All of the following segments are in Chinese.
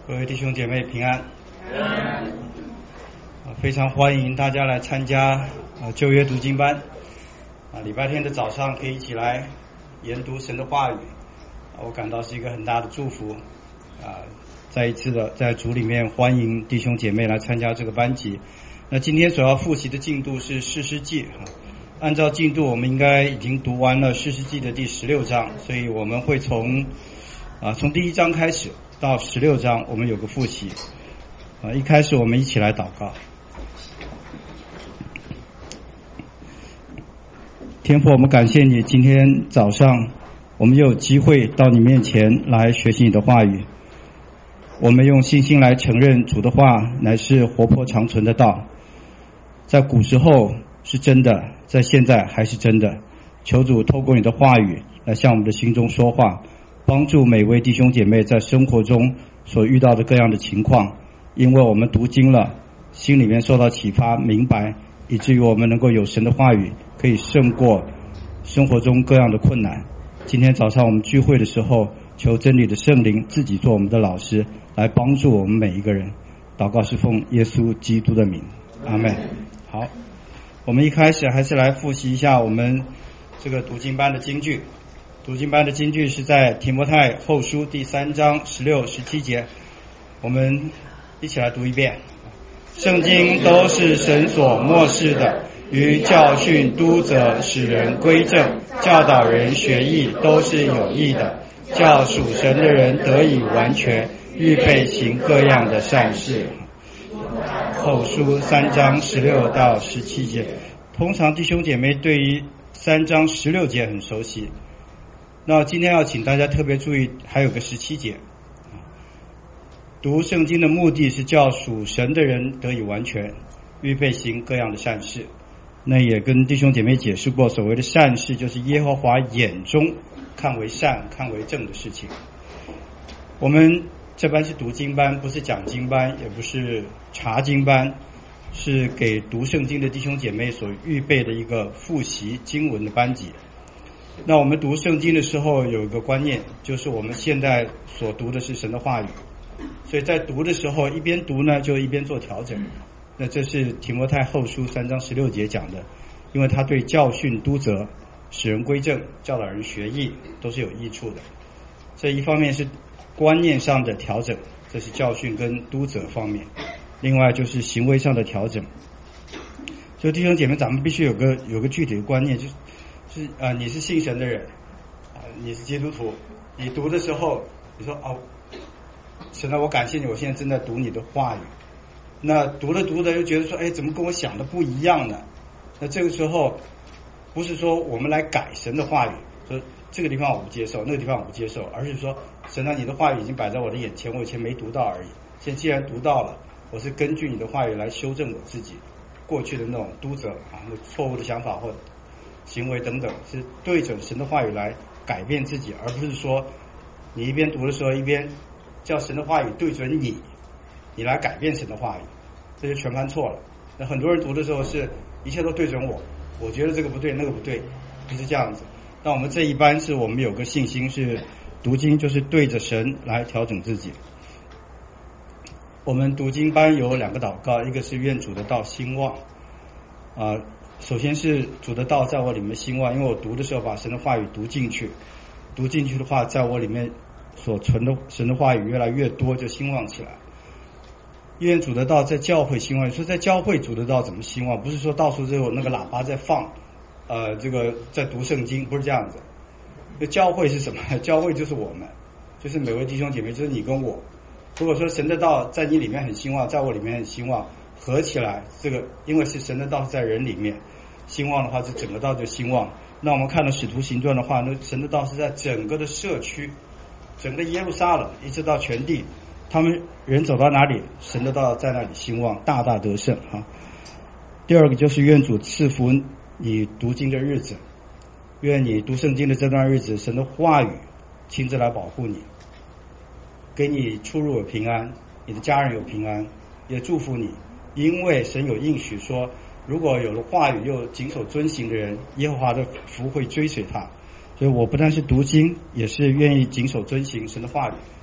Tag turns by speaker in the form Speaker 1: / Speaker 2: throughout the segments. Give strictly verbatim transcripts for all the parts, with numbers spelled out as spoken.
Speaker 1: 各位弟兄姐妹平安。非常欢迎大家来参加旧约读经班。礼拜天的早上可以一起来研读神的话语，我感到是一个很大的祝福。再一次的在主里面欢迎弟兄姐妹来参加这个班级。那今天所要复习的进度是士师记，按照进度我们应该已经读完了士师记的第十六章，所以我们会从啊从第一章开始到十六章我们有个复习。啊，一开始我们一起来祷告。天父，我们感谢你，今天早上我们又有机会到你面前来学习你的话语。我们用信心来承认主的话乃是活泼长存的道，在古时候是真的，在现在还是真的。求主透过你的话语来向我们的心中说话，帮助每位弟兄姐妹在生活中所遇到的各样的情况，因为我们读经了，心里面受到启发明白，以至于我们能够有神的话语可以胜过生活中各样的困难。今天早上我们聚会的时候，求真理的圣灵自己做我们的老师，来帮助我们每一个人。祷告是奉耶稣基督的名，阿们。好，我们一开始还是来复习一下我们这个读经班的金句。读经班的金句是在提摩太后书第三章十六、十七节，我们一起来读一遍。圣经都是神所默示的，于教训、督责、使人归正、教导人学义，都是有益的，叫属神的人得以完全，预备行各样的善事。后书三章十六到十七节，通常弟兄姐妹对于三章十六节很熟悉，那今天要请大家特别注意，还有个十七节。读圣经的目的是叫属神的人得以完全，预备行各样的善事。那也跟弟兄姐妹解释过，所谓的善事就是耶和华眼中看为善、看为正的事情。我们这班是读经班，不是讲经班，也不是查经班，是给读圣经的弟兄姐妹所预备的一个复习经文的班级。那我们读圣经的时候有一个观念，就是我们现在所读的是神的话语，所以在读的时候一边读呢就一边做调整。那这是提摩太后书三章十六节讲的，因为他对教训、督责、使人归正、教导人学义都是有益处的。这一方面是观念上的调整，这是教训跟督责方面，另外就是行为上的调整。所以弟兄姐妹，咱们必须有个有个具体的观念，就是是啊、呃，你是信神的人啊、呃，你是基督徒，你读的时候你说哦，神啊，我感谢你，我现在正在读你的话语。那读着读着又觉得说，哎，怎么跟我想的不一样呢？那这个时候不是说我们来改神的话语，说这个地方我不接受，那个地方我不接受，而是说神啊，你的话语已经摆在我的眼前，我以前没读到而已，现在既然读到了，我是根据你的话语来修正我自己过去的那种督责啊，那错误的想法或行为等等，是对准神的话语来改变自己，而不是说你一边读的时候一边叫神的话语对准你，你来改变神的话语，这就全盘错了。那很多人读的时候是一切都对准我，我觉得这个不对那个不对，不是这样子。那我们这一班是我们有个信心，是读经就是对着神来调整自己。我们读经班有两个祷告，一个是愿主的道兴旺啊、呃，首先是主的道在我里面兴旺，因为我读的时候把神的话语读进去，读进去的话在我里面所存的神的话语越来越多，就兴旺起来。愿主的道在教会兴旺，说在教会主的道怎么兴旺？不是说到处都有那个喇叭在放，呃，这个在读圣经，不是这样子。那教会是什么？教会就是我们，就是每位弟兄姐妹，就是你跟我。如果说神的道在你里面很兴旺，在我里面很兴旺，合起来，这个因为是神的道是在人里面兴旺的话，这整个道就兴旺。那我们看了使徒行传的话，那神的道是在整个的社区，整个耶路撒冷一直到全地。他们人走到哪里，神的道在那里兴旺，大大得胜哈。第二个就是愿主赐福你读经的日子，愿你读圣经的这段日子，神的话语亲自来保护你，给你出入有平安，你的家人有平安，也祝福你，因为神有应许说，如果有了话语又谨守遵行的人，耶和华的福会追随他。所以我不但是读经，也是愿意谨守遵行神的话语，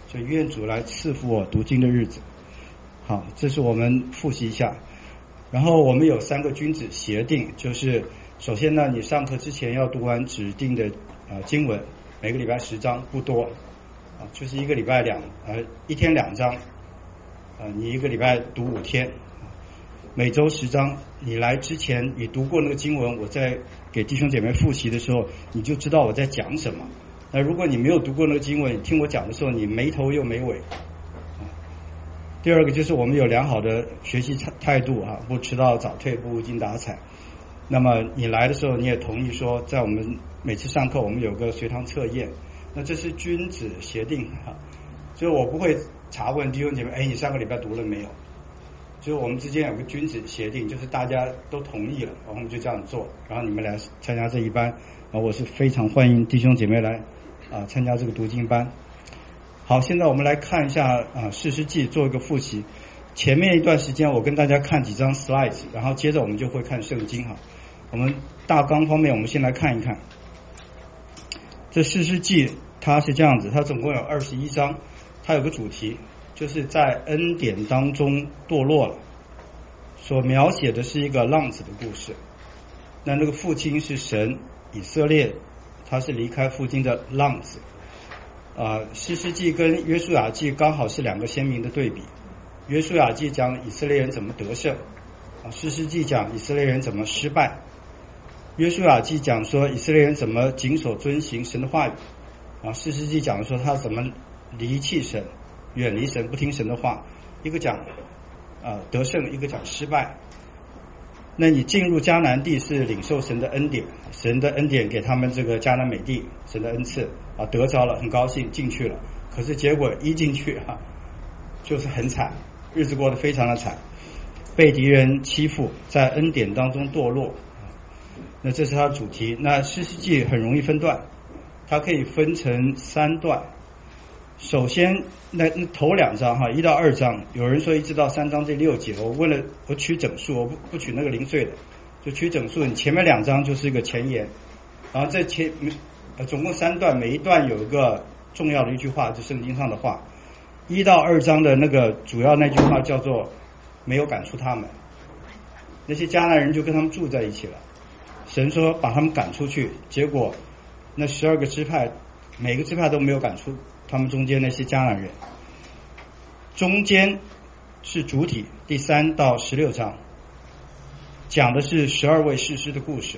Speaker 1: 就愿主来赐福我读经的日子。好，这是我们复习一下。然后我们有三个君子协定，就是首先呢，你上课之前要读完指定的呃经文，每个礼拜十章，不多啊，就是一个礼拜两呃一天两章，呃你一个礼拜读五天，每周十章。你来之前你读过那个经文，我在给弟兄姐妹复习的时候，你就知道我在讲什么。那如果你没有读过那个经文，你听我讲的时候，你没头又没尾。第二个就是我们有良好的学习态度啊，不迟到早退，不无精打采。那么你来的时候，你也同意说，在我们每次上课我们有个随堂测验，那这是君子协定啊，所以我不会查问弟兄姐妹，哎，你上个礼拜读了没有？就是我们之间有个君子协定，就是大家都同意了，然后我们就这样做，然后你们来参加这一班，啊，我是非常欢迎弟兄姐妹来啊参加这个读经班。好，现在我们来看一下啊士师记，做一个复习。前面一段时间我跟大家看几张 slides， 然后接着我们就会看圣经哈。我们大纲方面，我们先来看一看。这士师记它是这样子，它总共有二十一章，它有个主题，就是在恩典当中堕落了，所描写的是一个浪子的故事。那那个父亲是神，以色列他是离开父亲的浪子。啊，士师记跟约书亚记刚好是两个鲜明的对比。约书亚记讲以色列人怎么得胜，啊，士师记讲以色列人怎么失败。约书亚记讲说以色列人怎么谨守遵行神的话语，啊，士师记讲说他怎么离弃神，远离神，不听神的话。一个讲啊得胜，一个讲失败。那你进入迦南地是领受神的恩典，神的恩典给他们这个迦南美地，神的恩赐啊，得着了，很高兴进去了。可是结果一进去啊，就是很惨，日子过得非常的惨，被敌人欺负，在恩典当中堕落。那这是它的主题。那士师记很容易分段，它可以分成三段。首先那那头两章哈，一到二章，有人说一直到三章这六节，我为了我取整数，我不不取那个零碎的，就取整数。你前面两章就是一个前言，然后这前呃总共三段，每一段有一个重要的一句话，就圣经上的话。一到二章的那个主要那句话叫做没有赶出他们，那些迦南人就跟他们住在一起了。神说把他们赶出去，结果那十二个支派每个支派都没有赶出他们中间那些迦南人。中间是主体，第三到十六章讲的是十二位士师的故事。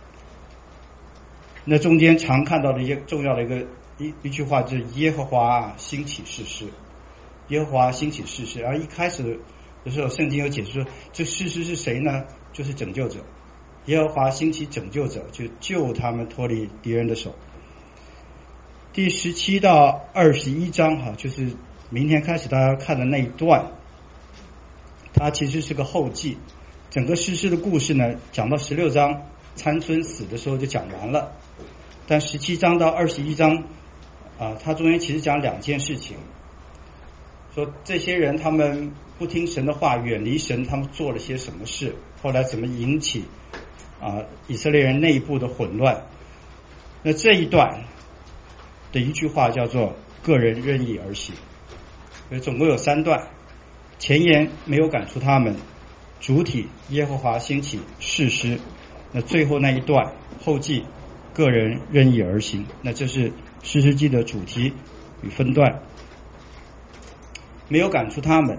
Speaker 1: 那中间常看到的一个重要的一个一一句话就是耶和华兴起士师，耶和华兴起士师。然后一开始的时候圣经有解释说，这士师是谁呢？就是拯救者，耶和华兴起拯救者，就救他们脱离敌人的手。第十七到二十一章哈，就是明天开始大家看的那一段，它其实是个后记。整个士师的故事呢，讲到十六章参孙死的时候就讲完了，但十七章到二十一章啊，它中间其实讲两件事情，说这些人他们不听神的话，远离神，他们做了些什么事，后来怎么引起啊以色列人内部的混乱。那这一段的一句话叫做个人任意而行，所以总共有三段，前言没有赶出他们，主体耶和华兴起士师，那最后那一段后记个人任意而行。那这是士师记的主题与分段。没有赶出他们，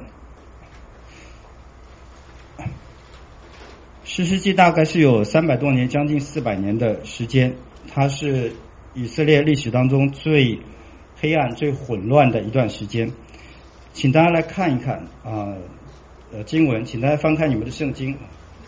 Speaker 1: 士师记大概是有三百多年，将近四百年的时间，它是以色列历史当中最黑暗最混乱的一段时间。请大家来看一看啊呃经文，请大家翻开你们的圣经，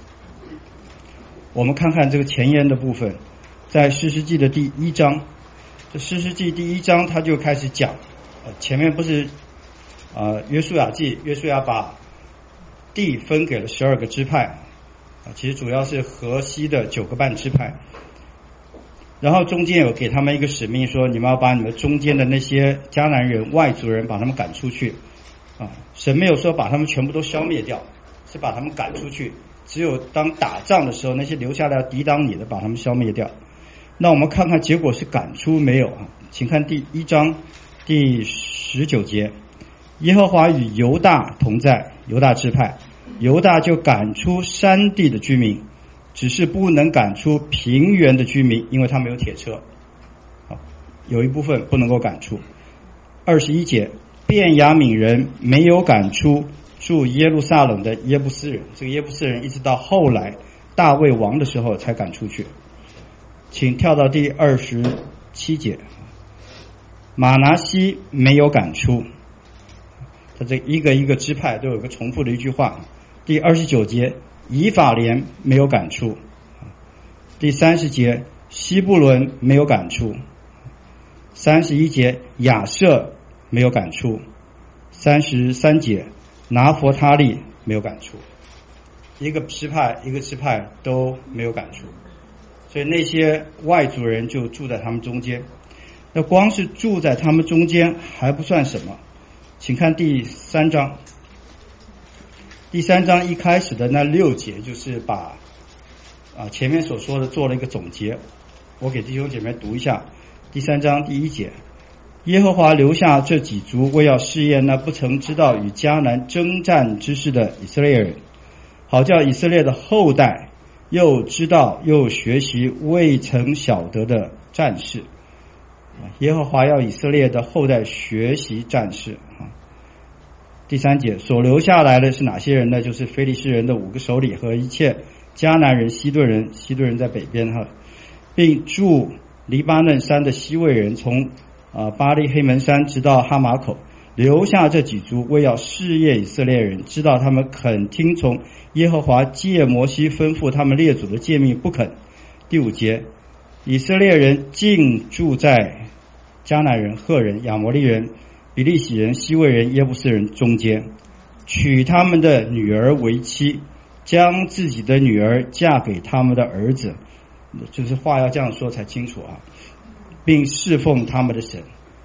Speaker 1: 我们看看这个前言的部分，在士师记的第一章。这士师记第一章他就开始讲，呃前面不是啊约书亚记，约书亚把地分给了十二个支派啊，其实主要是河西的九个半支派。然后中间有给他们一个使命，说你们要把你们中间的那些迦南人外族人把他们赶出去啊。神没有说把他们全部都消灭掉，是把他们赶出去，只有当打仗的时候，那些留下来抵挡你的把他们消灭掉。那我们看看结果是赶出没有啊？请看第一章第十九节，耶和华与犹大同在，犹大支派，犹大就赶出山地的居民，只是不能赶出平原的居民，因为他没有铁车，有一部分不能够赶出。二十一节，便雅悯人没有赶出住耶路撒冷的耶布斯人，这个耶布斯人一直到后来大卫王的时候才赶出去。请跳到第二十七节，马拿西没有赶出，他这一个一个支派都有个重复的一句话。第二十九节，以法莲没有赶出。第三十节，西布伦没有赶出。三十一节，亚设没有赶出。三十三节，拿弗他利没有赶出。一个支派一个支派都没有赶出，所以那些外族人就住在他们中间。那光是住在他们中间还不算什么，请看第三章。第三章一开始的那六节就是把啊前面所说的做了一个总结，我给弟兄姐妹读一下。第三章第一节，耶和华留下这几族，为要试验那不曾知道与迦南征战之事的以色列人，好叫以色列的后代又知道又学习未曾晓得的战事。耶和华要以色列的后代学习战事。第三节，所留下来的是哪些人呢？就是非利士人的五个首领和一切迦南人、西顿人，西顿人在北边哈，并住黎巴嫩山的西魏人，从啊巴利黑门山直到哈马口，留下这几族，为要试验以色列人，知道他们肯听从耶和华借摩西吩咐他们列祖的诫命不肯。第五节，以色列人竟住在迦南人、赫人、亚摩利人、比利洗人、西魏人、耶布斯人中间，娶他们的女儿为妻，将自己的女儿嫁给他们的儿子，就是话要这样说才清楚啊，并侍奉他们的神。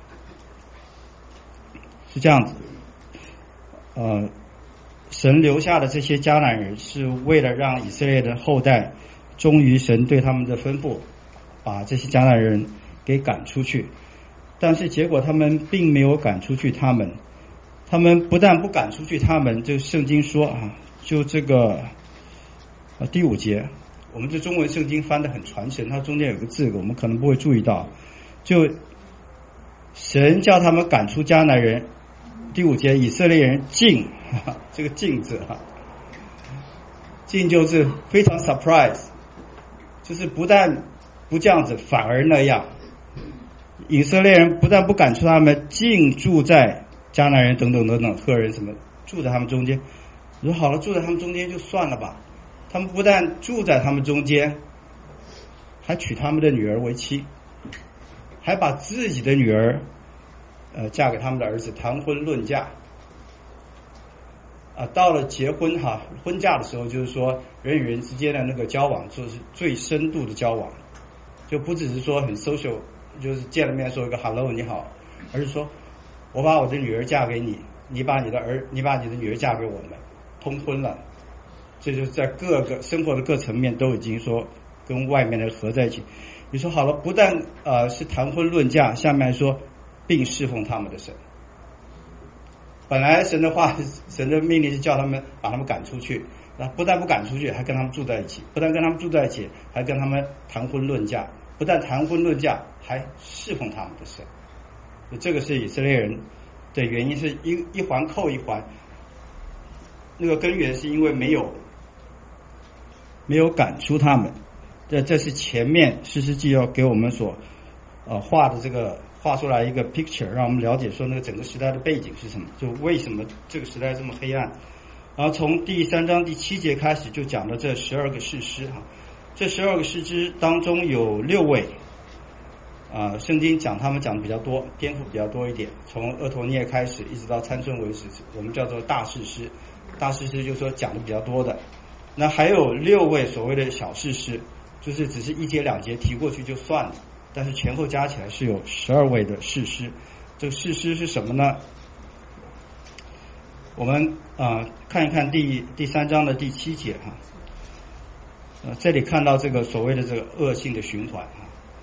Speaker 1: 是这样子，呃，神留下的这些迦南人是为了让以色列的后代忠于神对他们的吩咐，把这些迦南人给赶出去。但是结果他们并没有赶出去他们，他们不但不赶出去他们，就圣经说啊，就这个啊第五节，我们这中文圣经翻得很传神，它中间有个字我们可能不会注意到，就神叫他们赶出迦南人。第五节，以色列人竟，这个竟字哈，竟就是非常 surprise， 就是不但不这样子，反而那样。以色列人不但不赶出他们，竟住在迦南人等等等等赫人什么住在他们中间。我说好了，住在他们中间就算了吧，他们不但住在他们中间，还娶他们的女儿为妻，还把自己的女儿呃嫁给他们的儿子，谈婚论嫁。啊，到了结婚哈婚嫁的时候，就是说人与人之间的那个交往，就是最深度的交往，就不只是说很 social， 就是见了面说一个 hello 你好，而是说我把我的女儿嫁给你，你把你的儿你把你的女儿嫁给我们，通婚了。这就是在各个生活的各层面都已经说跟外面的合在一起。你说好了，不但呃是谈婚论嫁，下面说并侍奉他们的神。本来神的话，神的命令是叫他们把他们赶出去，那不但不赶出去，还跟他们住在一起，不但跟他们住在一起，还跟他们谈婚论嫁，不但谈婚论嫁，还侍奉他们的神。这个是以色列人的原因，是一一环扣一环。那个根源是因为没有没有赶出他们。这这是前面士师记要给我们所呃画的这个画出来一个 picture， 让我们了解说那个整个时代的背景是什么，就为什么这个时代这么黑暗。然后从第三章第七节开始就讲了这十二个士师哈，这十二个士师当中有六位啊、呃，圣经讲他们讲的比较多，篇幅比较多一点，从俄陀涅开始一直到参孙为止，我们叫做大士师。大士师就是说讲的比较多的。那还有六位所谓的小士师，就是只是一节两节提过去就算了，但是前后加起来是有十二位的士师。这个士师是什么呢？我们啊、呃、看一看第第三章的第七节哈，呃这里看到这个所谓的这个恶性的循环啊，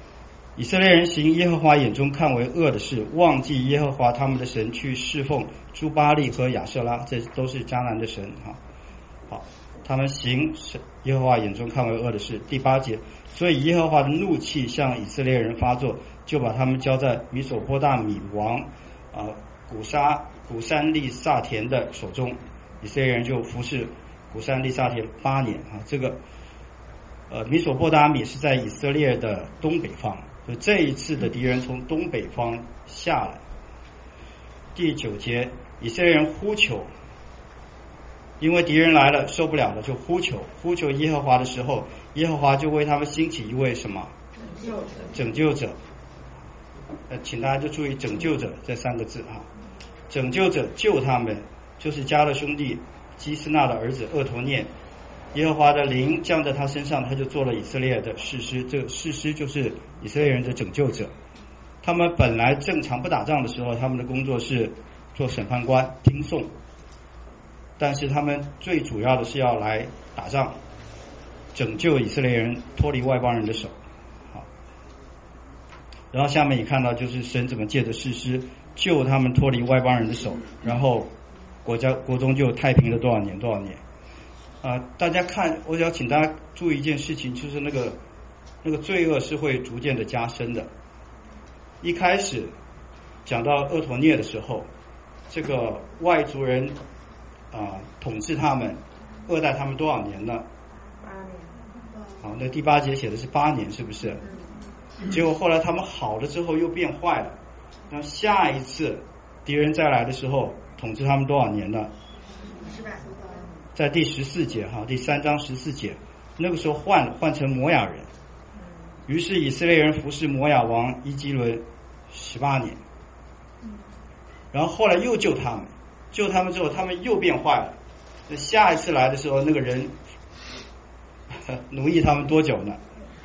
Speaker 1: 以色列人行耶和华眼中看为恶的事，忘记耶和华他们的神，去侍奉诸巴力和亚舍拉，这都是迦南的神哈。好，他们行耶和华眼中看为恶的事。第八节，所以耶和华的怒气向以色列人发作，就把他们交在米索波大米王啊古沙古珊利萨田的手中，以色列人就服侍古珊利萨田八年啊。这个呃米索波大米是在以色列的东北方。就这一次的敌人从东北方下来。第九节，以色列人呼求，因为敌人来了受不了了，就呼求呼求耶和华的时候，耶和华就为他们兴起一位什么拯救者拯救者呃，请大家就注意拯救者这三个字啊，拯救者救他们，就是迦勒兄弟基斯纳的儿子厄陀念。耶和华的灵降在他身上，他就做了以色列的士师。这个士师就是以色列人的拯救者。他们本来正常不打仗的时候，他们的工作是做审判官听讼，但是他们最主要的是要来打仗，拯救以色列人脱离外邦人的手。好，然后下面你看到就是神怎么借着士师救他们脱离外邦人的手，然后国家国中就太平了多少年多少年。啊、呃，大家看，我要请大家注意一件事情，就是那个那个罪恶是会逐渐的加深的。一开始讲到厄陀涅的时候，这个外族人啊、呃、统治他们，恶待他们多少年呢？八年。好，那第八节写的是八年，是不是？结果后来他们好了之后又变坏了，那下一次敌人再来的时候，统治他们多少年呢？在第十四节哈，第三章十四节，那个时候换换成摩亚人，于是以色列人服侍摩亚王伊基伦十八年，然后后来又救他们，救他们之后他们又变坏了，那下一次来的时候那个人奴役他们多久呢？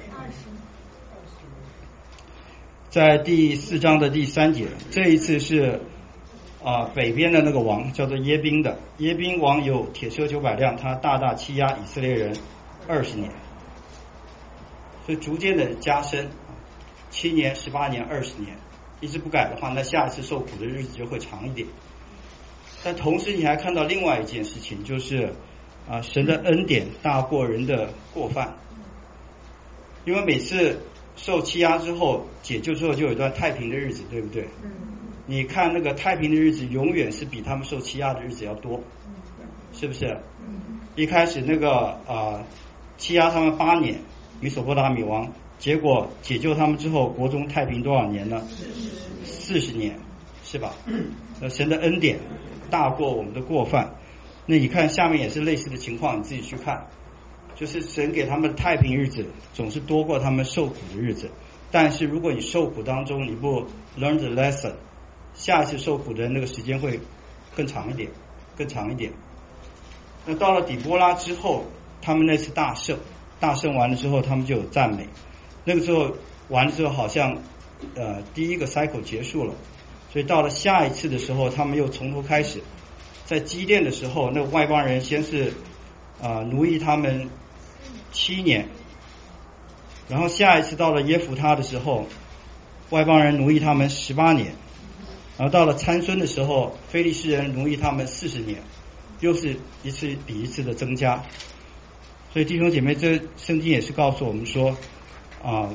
Speaker 1: 在第四章的第三节，这一次是啊、呃，北边的那个王叫做耶宾的，耶宾王有铁车九百辆，他大大欺压以色列人二十年，所以逐渐的加深，七年、十八年、二十年，一直不改的话，那下一次受苦的日子就会长一点。但同时你还看到另外一件事情，就是啊、呃，神的恩典大过人的过犯，因为每次受欺压之后解救之后，就有一段太平的日子，对不对？你看那个太平的日子永远是比他们受欺压的日子要多，是不是？一开始那个啊、呃、欺压他们八年，米索波达米王，结果解救他们之后，国中太平多少年呢？四十年，是吧？那神的恩典大过我们的过犯。那你看下面也是类似的情况，你自己去看，就是神给他们的太平日子总是多过他们受苦的日子。但是如果你受苦当中你不 learn the lesson，下一次受苦的那个时间会更长一点，更长一点。那到了底波拉之后，他们那次大胜，大胜完了之后，他们就有赞美。那个时候完了之后，好像呃第一个 cycle 结束了，所以到了下一次的时候，他们又从头开始。在基甸的时候，那个外邦人先是啊、呃、奴役他们七年，然后下一次到了耶弗他的时候，外邦人奴役他们十八年。然后到了参孙的时候，非利士人奴役他们四十年，又是一次比一次的增加。所以弟兄姐妹，这圣经也是告诉我们说啊，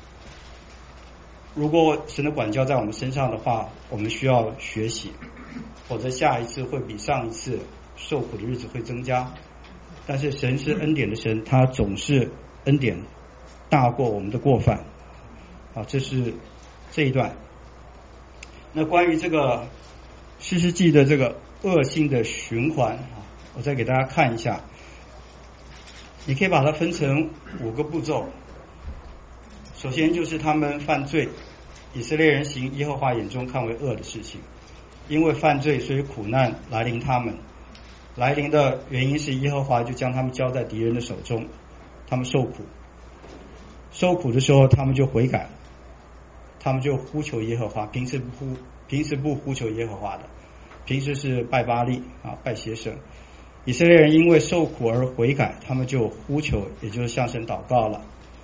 Speaker 1: 如果神的管教在我们身上的话，我们需要学习，否则下一次会比上一次受苦的日子会增加。但是神是恩典的神，他总是恩典大过我们的过犯。啊，这是这一段。那关于这个士师记的这个恶性的循环啊，我再给大家看一下。你可以把它分成五个步骤。首先就是他们犯罪，以色列人行耶和华眼中看为恶的事情，因为犯罪，所以苦难来临他们。来临的原因是耶和华就将他们交在敌人的手中，他们受苦。受苦的时候，他们就悔改，他们就呼求耶和华。平时不呼，平时不呼求耶和华的，平时是拜巴力啊，拜邪神。以色列人因为受苦而悔改，他们就呼求，也就是向神祷告了。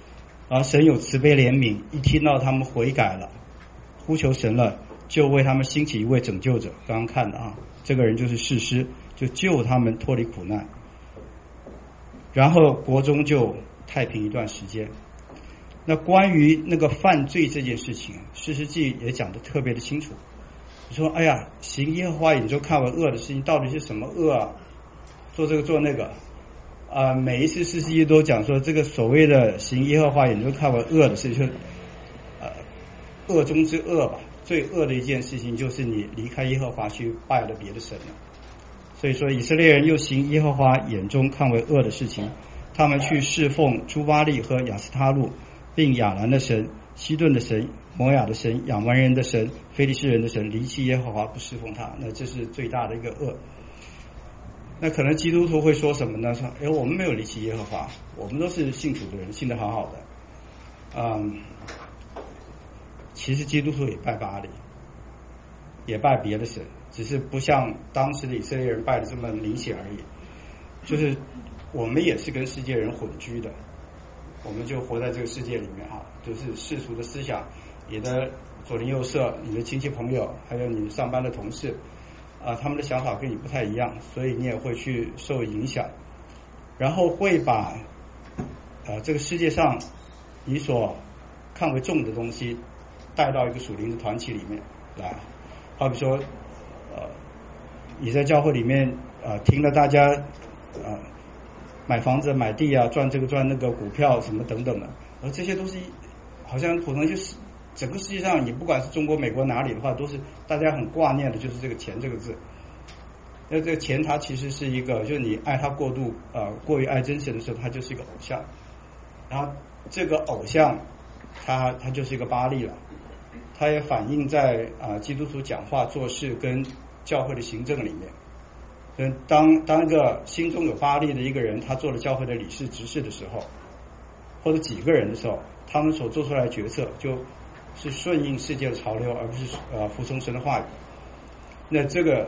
Speaker 1: 然后神有慈悲怜悯，一听到他们悔改了，呼求神了，就为他们兴起一位拯救者。刚刚看的啊，这个人就是士师，就救他们脱离苦难，然后国中就太平一段时间。那关于那个犯罪这件事情，士师记也讲得特别的清楚。说哎呀，行耶和华眼中看为恶的事情到底是什么恶啊？做这个做那个啊、呃，每一次士师记都讲说，这个所谓的行耶和华眼中看为恶的事情，就是呃恶中之恶吧，最恶的一件事情就是你离开耶和华去拜了别的神了。所以说以色列人又行耶和华眼中看为恶的事情，他们去侍奉朱巴利和亚斯他路，并亚兰的神、西顿的神、摩亚的神、亚扦人的神、非利士人的神，离弃耶和华不侍奉他，那这是最大的一个恶。那可能基督徒会说什么呢？说哎，我们没有离弃耶和华，我们都是信主的人，信得好好的。嗯，其实基督徒也拜巴力，也拜别的神，只是不像当时的以色列人拜的这么明显而已。就是我们也是跟世界人混居的，我们就活在这个世界里面哈，就是世俗的思想，你的左邻右舍、你的亲戚朋友，还有你上班的同事啊，他们的想法跟你不太一样，所以你也会去受影响，然后会把呃这个世界上你所看为重的东西带到一个属灵的团体里面来。好比说呃你在教会里面呃听了大家呃买房子买地啊，赚这个赚那个股票什么等等的，而这些东西好像可能就是整个世界上，你不管是中国美国哪里的话，都是大家很挂念的就是这个钱这个字。那这个钱它其实是一个，就是你爱它过度呃过于爱真神的时候，它就是一个偶像，然后这个偶像它它就是一个巴力了，它也反映在啊、呃、基督徒讲话做事跟教会的行政里面。当当一个心中有巴力的一个人，他做了教会的理事执事的时候，或者几个人的时候，他们所做出来的决策就是顺应世界的潮流，而不是呃服从神的话语。那这个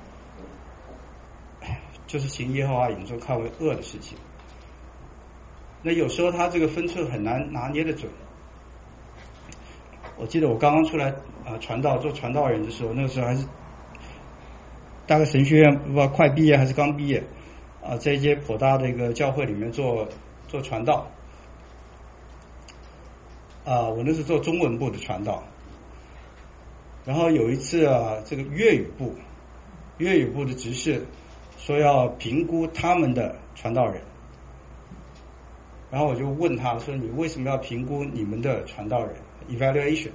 Speaker 1: 就是行耶和华眼中看为恶的事情。那有时候他这个分寸很难拿捏的准。我记得我刚刚出来啊、呃、传道做传道人的时候，那个时候还是大概神学院不知道快毕业还是刚毕业啊、呃，在一些颇大的一个教会里面做做传道啊、呃，我那是做中文部的传道。然后有一次啊，这个粤语部粤语部的执事说要评估他们的传道人，然后我就问他说，你为什么要评估你们的传道人 evaluation？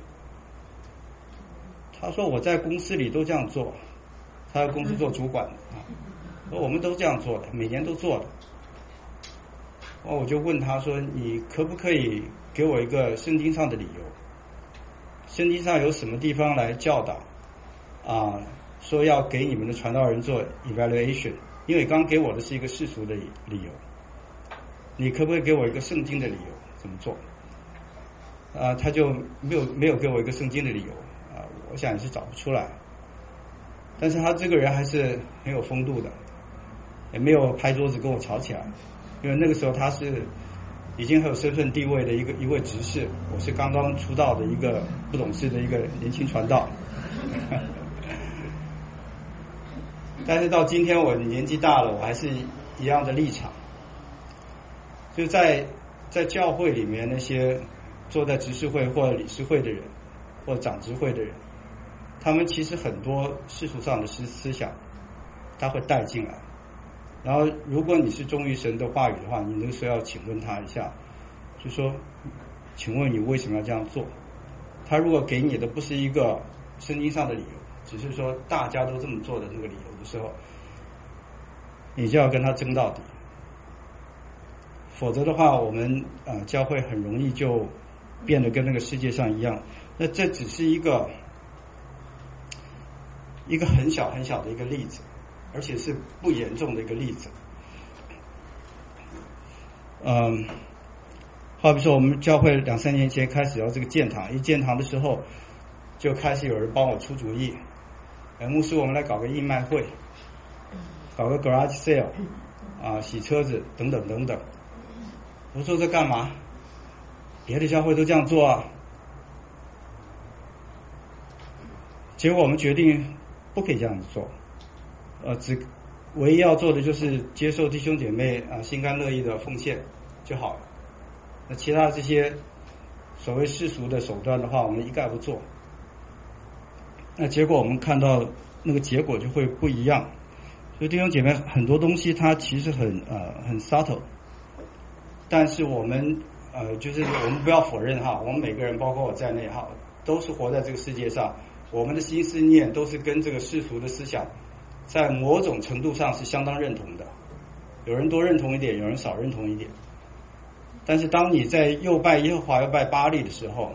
Speaker 1: 他说我在公司里都这样做，他在公司做主管的啊，说我们都这样做的，每年都做的。我就问他说，你可不可以给我一个圣经上的理由？圣经上有什么地方来教导啊？说要给你们的传道人做 evaluation？ 因为刚给我的是一个世俗的理由，你可不可以给我一个圣经的理由怎么做？啊，他就没有没有给我一个圣经的理由啊，我想也是找不出来。但是他这个人还是很有风度的，也没有拍桌子跟我吵起来，因为那个时候他是已经很有身份地位的一个一位执事，我是刚刚出道的一个不懂事的一个年轻传道。但是到今天我年纪大了，我还是一样的立场，就在在教会里面，那些坐在执事会或者理事会的人或者长执会的人，他们其实很多世俗上的思思想他会带进来，然后如果你是忠于神的话语的话，你那个时候要请问他一下，就说请问你为什么要这样做？他如果给你的不是一个圣经上的理由，只是说大家都这么做的那个理由的时候，你就要跟他争到底，否则的话我们呃教会很容易就变得跟那个世界上一样。那这只是一个一个很小很小的一个例子，而且是不严重的一个例子。嗯，好比说我们教会两三年前开始要这个建堂，一建堂的时候就开始有人帮我出主意，哎，牧师我们来搞个义卖会，搞个 garage sale 啊，洗车子等等等等。我说这干嘛？ 别的教会都这样做啊。结果我们决定不可以这样子做，呃，只唯一要做的就是接受弟兄姐妹啊心甘乐意的奉献就好了。那其他这些所谓世俗的手段的话，我们一概不做。那结果我们看到那个结果就会不一样。所以弟兄姐妹，很多东西它其实很呃很 subtle， 但是我们呃就是我们不要否认哈，我们每个人包括我在内哈，都是活在这个世界上，我们的心思念都是跟这个世俗的思想在某种程度上是相当认同的，有人多认同一点，有人少认同一点。但是当你在又拜耶和华又拜巴力的时候，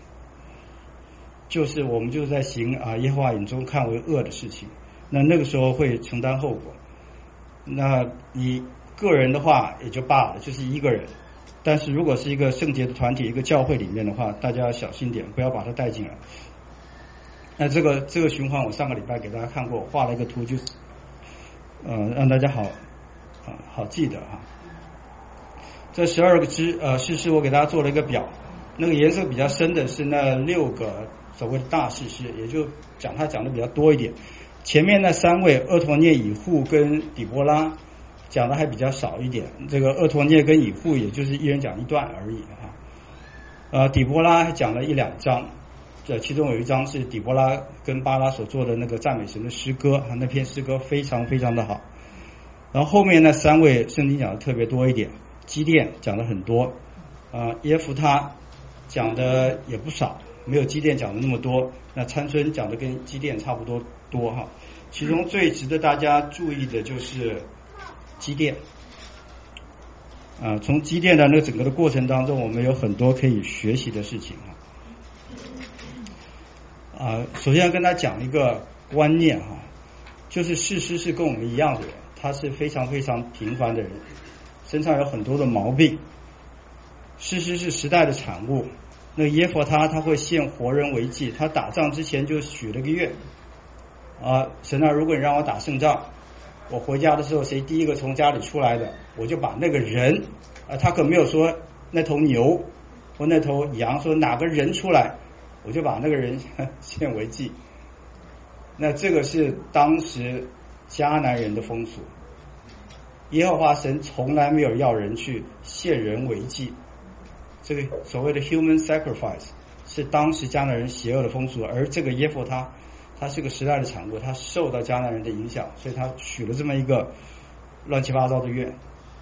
Speaker 1: 就是我们就在行啊耶和华眼中看为恶的事情，那那个时候会承担后果。那你个人的话也就罢了，就是一个人，但是如果是一个圣洁的团体，一个教会里面的话，大家要小心点，不要把它带进来。那这个这个循环我上个礼拜给大家看过，我画了一个图，就是呃让大家好啊好记得哈。这十二个支呃士师我给大家做了一个表，那个颜色比较深的是那六个所谓的大士师，也就讲他讲的比较多一点。前面那三位厄陀涅、以户跟底波拉讲的还比较少一点，这个厄陀涅跟以户也就是一人讲一段而已哈。呃底波拉还讲了一两章，这其中有一章是底波拉跟巴拉所做的那个赞美神的诗歌啊，那篇诗歌非常非常的好。然后后面那三位圣经讲的特别多一点，基甸讲的很多，呃耶弗他讲的也不少，没有基甸讲的那么多。那参孙讲的跟基甸差不多多哈。其中最值得大家注意的就是基甸，啊、呃，从基甸的那个整个的过程当中，我们有很多可以学习的事情啊。啊、呃，首先要跟大家讲一个观念哈，就是士师是跟我们一样的人，他是非常非常平凡的人，身上有很多的毛病。士师是时代的产物。那个耶弗他他会献活人为祭，他打仗之前就许了个愿啊，神啊，如果你让我打胜仗，我回家的时候谁第一个从家里出来的，我就把那个人啊，他可没有说那头牛或那头羊，说哪个人出来，我就把那个人献为祭。那这个是当时迦南人的风俗，耶和华神从来没有要人去献人为祭。这个所谓的 human sacrifice 是当时迦南人邪恶的风俗，而这个耶弗他他是个时代的产物，他受到迦南人的影响，所以他许了这么一个乱七八糟的愿。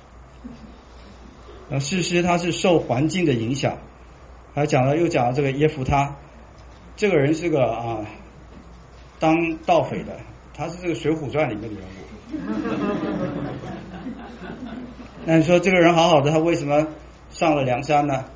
Speaker 1: 那士师他是受环境的影响，还讲了又讲了这个耶弗他，这个人是个啊当盗匪的，他是这个水浒传里面的人物。那你说这个人好好的，他为什么上了梁山呢？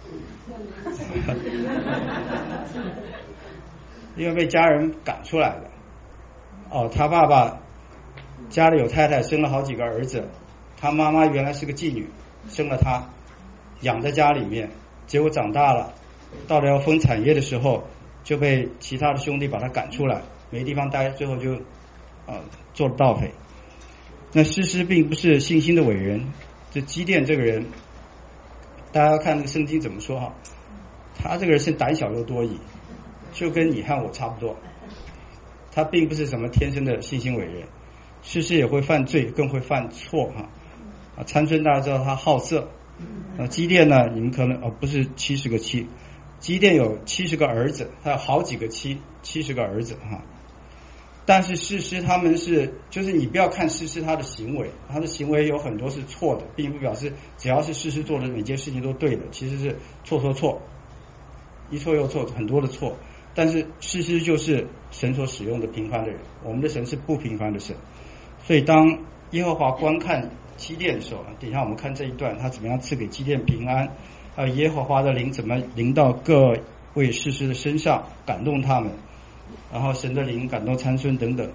Speaker 1: 因为被家人赶出来的。哦，他爸爸家里有太太，生了好几个儿子，他妈妈原来是个妓女，生了他养在家里面，结果长大了，到了要分产业的时候，就被其他的兄弟把他赶出来，没地方待，最后就呃做了盗匪。那士师并不是信心的伟人，这基甸这个人，大家看那个圣经怎么说哈，他这个人是胆小又多疑，就跟你和我差不多，他并不是什么天生的信心伟人，士师也会犯罪，更会犯错哈。啊，参孙大家知道他好色，啊，基甸呢，你们可能哦不是七十个妻，基甸有七十个儿子，他有好几个妻，七十个儿子哈。但是士师他们是，就是你不要看士师他的行为，他的行为有很多是错的，并不表示只要是士师做的每件事情都对的，其实是错错错，一错又错，很多的错。但是士师就是神所使用的平凡的人，我们的神是不平凡的神。所以当耶和华观看基甸的时候，等一下我们看这一段，他怎么样赐给基甸平安，还有耶和华的灵怎么临到各位士师的身上，感动他们，然后神的灵感动参孙等等。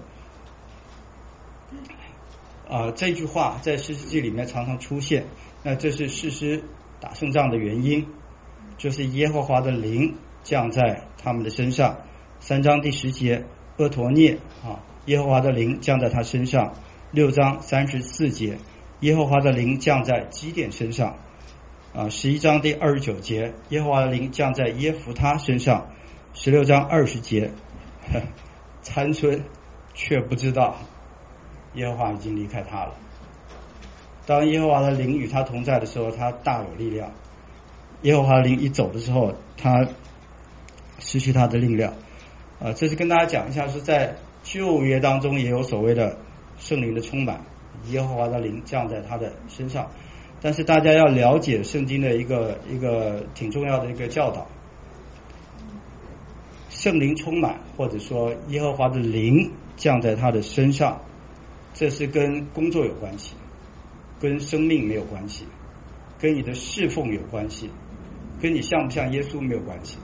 Speaker 1: 啊、呃，这句话在士师记里面常常出现，那这是士师打胜仗的原因，就是耶和华的灵降在他们的身上。三章第十节，厄陀涅啊，耶和华的灵降在他身上。六章三十四节，耶和华的灵降在基甸身上。 啊，十一章第二十九节，耶和华的灵降在耶弗他身上。十六章二十节，参孙却不知道耶和华已经离开他了。当耶和华的灵与他同在的时候，他大有力量；耶和华的灵一走的时候，他失去他的力量。啊，这是跟大家讲一下，是在旧约当中也有所谓的圣灵的充满，耶和华的灵降在他的身上。但是大家要了解圣经的一个一个挺重要的一个教导，圣灵充满，或者说耶和华的灵降在他的身上，这是跟工作有关系，跟生命没有关系，跟你的侍奉有关系，跟你像不像耶稣没有关系。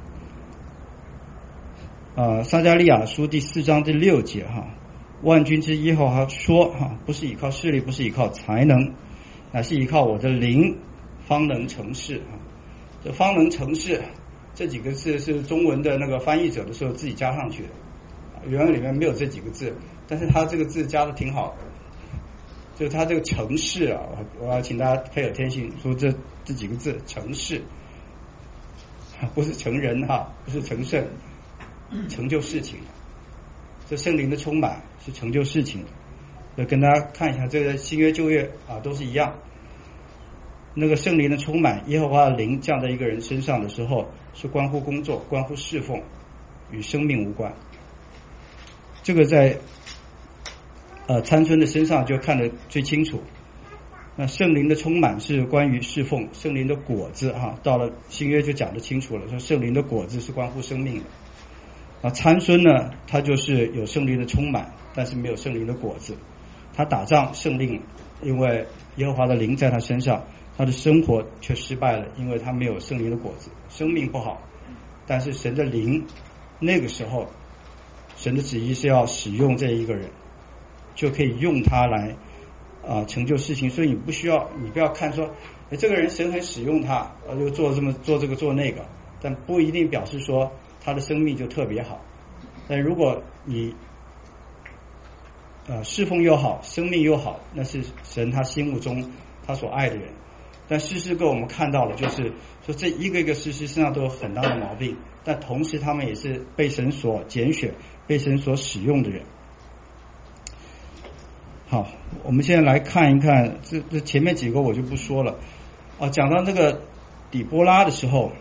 Speaker 1: 呃，撒迦利亚书第四章第六节哈，万军之耶和华说哈，不是依靠势力，不是依靠才能，乃是依靠我的灵，方能成事啊。这方能成事这几个字是中文的那个翻译者的时候自己加上去的，原文里面没有这几个字，但是他这个字加的挺好的，就是他这个成事啊，我要请大家配合天性说这这几个字成事，不是成人哈，不是成圣，成就事情。这圣灵的充满是成就事情的。就跟大家看一下，这个新约旧约啊都是一样。那个圣灵的充满，耶和华的灵降在一个人身上的时候，是关乎工作，关乎侍奉，与生命无关。这个在呃参孙的身上就看得最清楚。那圣灵的充满是关于侍奉，圣灵的果子哈、啊，到了新约就讲得清楚了，说圣灵的果子是关乎生命的。啊，参孙呢，他就是有圣灵的充满，但是没有圣灵的果子。他打仗胜利了，因为耶和华的灵在他身上，他的生活却失败了，因为他没有圣灵的果子，生命不好。但是神的灵，那个时候神的旨意是要使用这一个人，就可以用他来啊、呃、成就事情。所以你不需要，你不要看说这个人神很使用他，呃就做这么做这个做那个，但不一定表示说他的生命就特别好。但如果你呃，侍奉又好，生命又好，那是神他心目中他所爱的人。但诗诗哥我们看到了，就是说这一个一个诗诗身上都有很大的毛病，但同时他们也是被神所拣选、被神所使用的人。好，我们现在来看一看，这这前面几个我就不说了。啊，讲到这个底波拉的时候，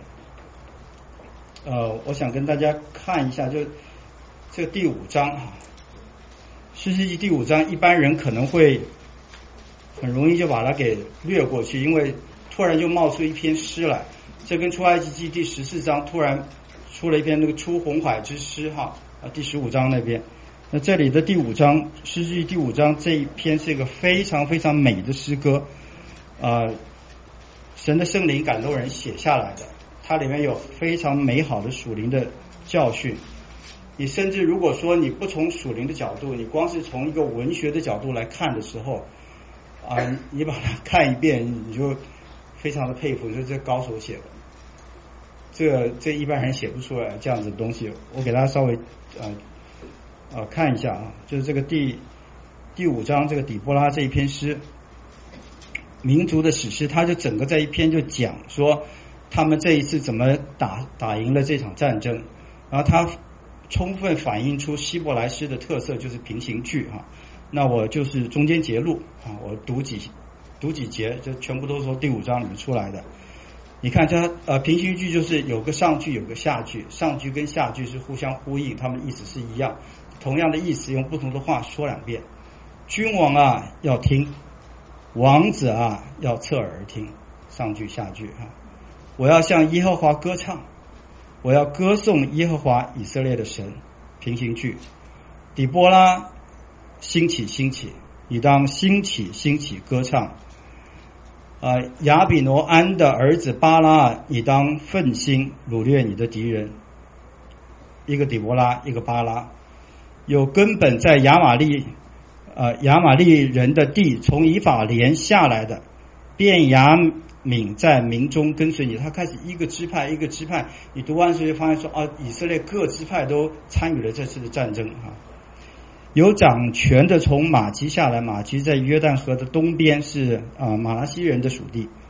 Speaker 1: 呃，我想跟大家看一下，就这个第五章啊。士师记第五章，一般人可能会很容易就把它给略过去，因为突然就冒出一篇诗来。这跟出埃及记第十四章突然出了一篇那个出红海之诗哈啊，第十五章那边。那这里的第五章，士师记第五章这一篇是一个非常非常美的诗歌，呃，神的圣灵感动人写下来的，它里面有非常美好的属灵的教训。你甚至如果说你不从属灵的角度，你光是从一个文学的角度来看的时候啊，你把它看一遍，你就非常的佩服，你说这高手写的，这这一般人写不出来这样子的东西。我给大家稍微呃呃看一下啊，就是这个第第五章这个底波拉这一篇诗，民族的史诗，他就整个这一篇就讲说他们这一次怎么打打赢了这场战争，然后他充分反映出希伯来诗的特色，就是平行句哈。那我就是中间节录啊，我读几读几节，就全部都是从第五章里面出来的。你看它呃平行句就是有个上句有个下句，上句跟下句是互相呼应，它们意思是一样，同样的意思用不同的话说两遍。君王啊要听，王子啊要侧耳而听，上句下句哈。我要向耶和华歌唱，我要歌颂耶和华以色列的神。平行句，底波拉兴起兴起，你当兴起兴起歌唱。呃，亚比挪安的儿子巴拉，你当奋心掳掠你的敌人。一个底波拉，一个巴拉，有根本在亚玛利呃亚玛利人的地，从以法莲下来的，便雅悯在民中跟随你。他开始一个支派一个支派，你读完之后就发现说啊，以色列各支派都参与了这次的战争哈。有掌权的从马基下来，马基在约旦河的东边，是啊、呃、马拉西人的属地。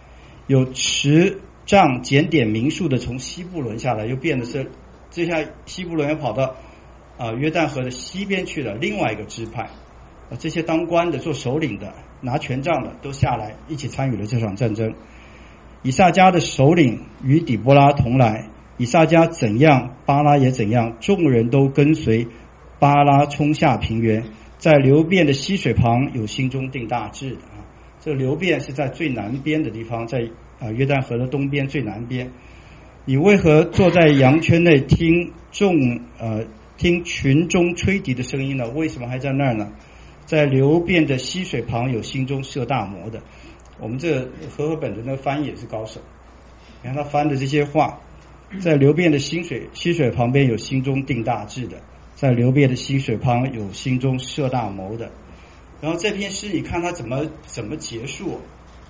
Speaker 1: 有持杖检点民数的从西布伦下来，又变的是这下西布伦又跑到啊、呃、约旦河的西边去了，另外一个支派。啊，这些当官的、做首领的、拿权杖的都下来一起参与了这场战争。以萨迦的首领与底波拉同来，以萨迦怎样，巴拉也怎样，众人都跟随巴拉冲下平原，在流便的溪水旁有心中定大志的啊。这流便是在最南边的地方，在啊约旦河的东边最南边。你为何坐在羊圈内听众呃听群中吹笛的声音呢？为什么还在那儿呢？在流便的溪水旁有心中设大谋的。我们这和合本的那个翻译也是高手，你看他翻的这些话，在流便的溪水溪水旁边有心中定大志的，在流便的溪水旁有心中设大谋的。然后这篇诗你看他怎么怎么结束，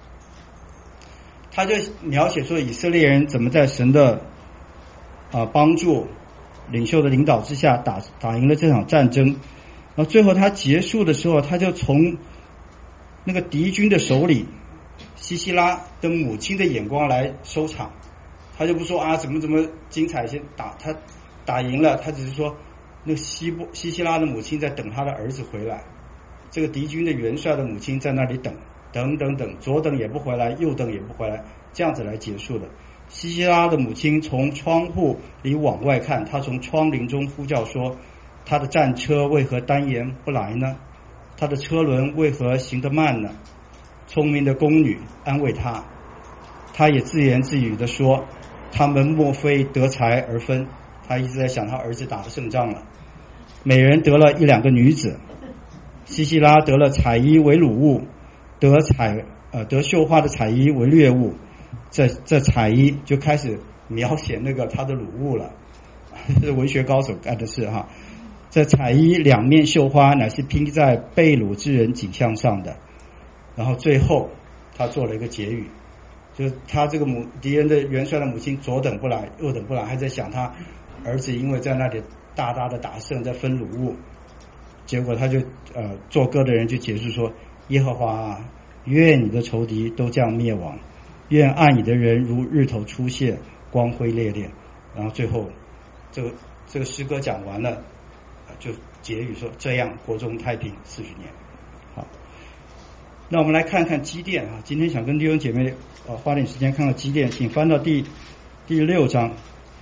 Speaker 1: 他就描写说以色列人怎么在神的啊、呃、帮助、领袖的领导之下打打赢了这场战争。然后最后他结束的时候，他就从那个敌军的手里西西拉的母亲的眼光来收场。他就不说啊怎么怎么精彩，先打他打赢了，他只是说那个西波西西拉的母亲在等他的儿子回来，这个敌军的元帅的母亲在那里等等等等，左等也不回来，右等也不回来，这样子来结束的。西西拉的母亲从窗户里往外看，她从窗棂中呼叫说，他的战车为何单言不来呢？他的车轮为何行得慢呢？聪明的宫女安慰他，他也自言自语地说，他们莫非得财而分。他一直在想他儿子打的胜仗了，每人得了一两个女子。西西拉得了彩衣为掳物，得彩呃得绣花的彩衣为掠物。这这彩衣就开始描写那个他的掳物了，是文学高手干的事哈。这彩衣两面绣花乃是拼在被掳之人颈项上的。然后最后他做了一个结语，就是他这个母敌人的元帅的母亲左等不来右等不来，还在想他儿子因为在那里大大的打胜在分掳物，结果他就呃做歌的人就结束说，耶和华啊，愿你的仇敌都这样灭亡，愿爱你的人如日头出现，光辉烈烈。然后最后这个这个诗歌讲完了，就结语说，这样国中太平四十年。好，那我们来看看基甸啊，今天想跟弟兄姐妹呃花点时间看看基甸，请翻到第第六章。